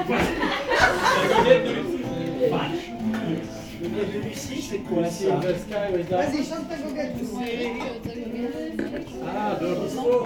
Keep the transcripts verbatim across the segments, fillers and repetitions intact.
De Lucie, c'est quoi ça? Vas-y, chante ta goguette. Ah, de Rousseau.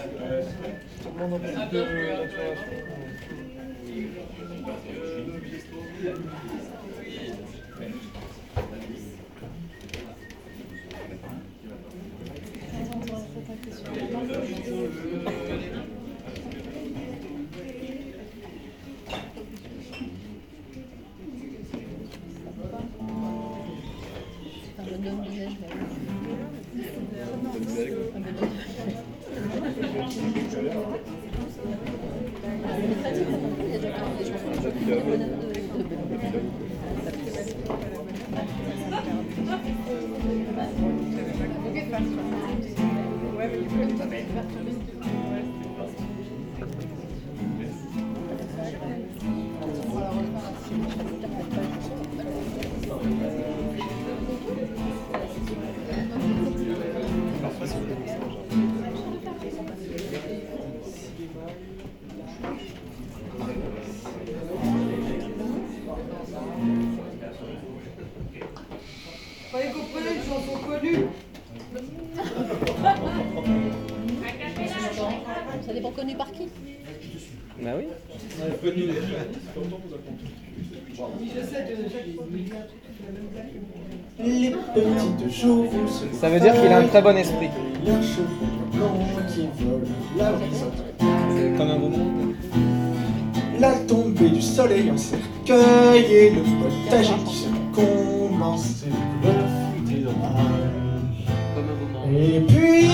Fallait qu'on prenne une chanson connue. Ça dépend connu par qui? Bah oui. Les petites choses. Ça veut dire qu'il a un très bon esprit. Il y a un cheveu blanc qui vole la brise. Comme un beau monde. La tombée du soleil en cercueil et le potager qui se commence et le cathédrale. Comme un beau monde. Et puis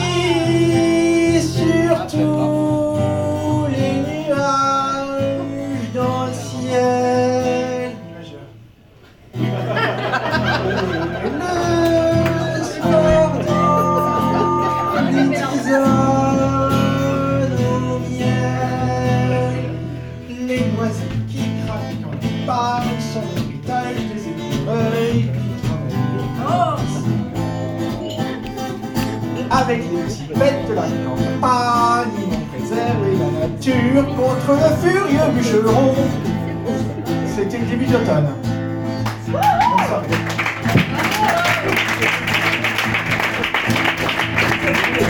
surtout les nuages dans le ciel. Le sport des tisanes au miel. Les noisettes qui craquent quand ils parlent sur l'héritage des écureuils qui travaillent. Avec les petits bêtes de la campagne, ils vont préserver la nature contre le furieux bûcheron. C'était le début d'automne. Bonne soirée.